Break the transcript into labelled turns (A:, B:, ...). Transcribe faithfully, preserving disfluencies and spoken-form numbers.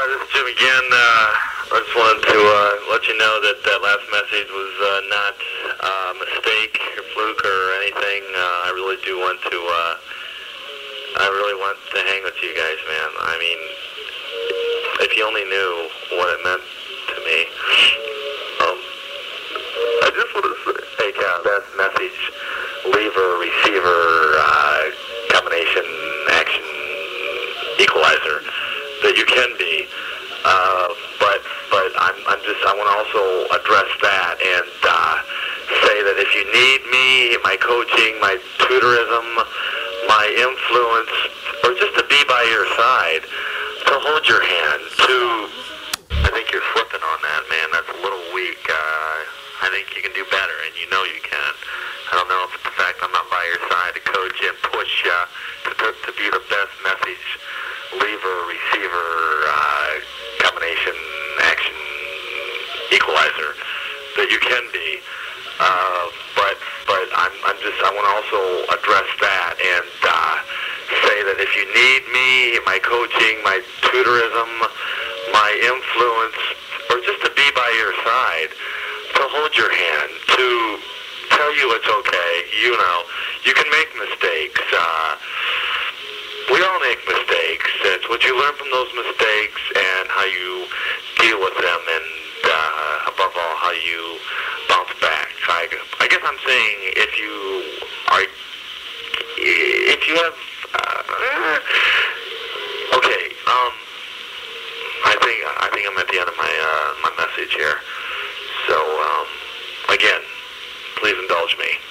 A: this is Jim again. Uh, I just wanted to uh, let you know that that last message was uh, not uh, a mistake or fluke or anything. Uh, I really do want to. Uh, I really want to hang with you guys, man. I mean, if you only knew what it meant to me. Um, I just want to say, take uh, best message, lever, receiver, uh, combination, action, equalizer that you can be. Uh, but but I'm I'm just I want to also address that and uh, say that if you need me, my coaching, my tutorism, my influence, or just to be by your side, to hold your hand, to I think you're slipping on that, man. That's a little weak. Uh, I think you can do better, and you know you can. I don't know if it's the fact I'm not by your side to coach you and push you to, to, to be the best message, lever, receiver, uh, combination, action, equalizer that you can be. Uh, but but I'm, I'm just, I want to also address that and uh, say that if you need me, my coaching, my tutorism, my influence, or just to be by your side, to hold your hand, to tell you it's okay, you know, you can make mistakes. Uh, we all make mistakes. It's what you learn from those mistakes and how you deal with them, and uh, above all, how you bounce back. I, I guess I'm saying if you are, if you have, uh, okay, um, I think I think I'm at the end of my uh, my message here. So um, again, please indulge me.